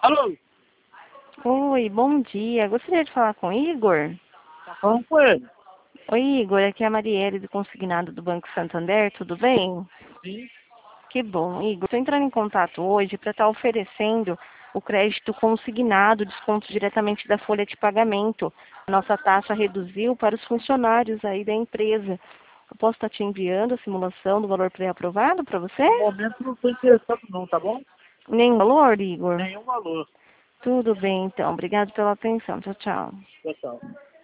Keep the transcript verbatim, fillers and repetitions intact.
Alô? Oi, bom dia. Gostaria de falar com o Igor? Tá falando com ele? Oi, Igor. Aqui é a Marielle do Consignado do Banco Santander. Tudo bem? Sim. Que bom, Igor. Estou entrando em contato hoje para estar oferecendo o crédito consignado, desconto diretamente da folha de pagamento. A nossa taxa reduziu para os funcionários aí da empresa. Eu posso estar te enviando a simulação do valor pré-aprovado para você? No momento não estou interessado não, tá bom? Nem valor, Igor? Nenhum valor. Tudo bem, então. Obrigado pela atenção. Tchau, tchau. Tchau, tchau.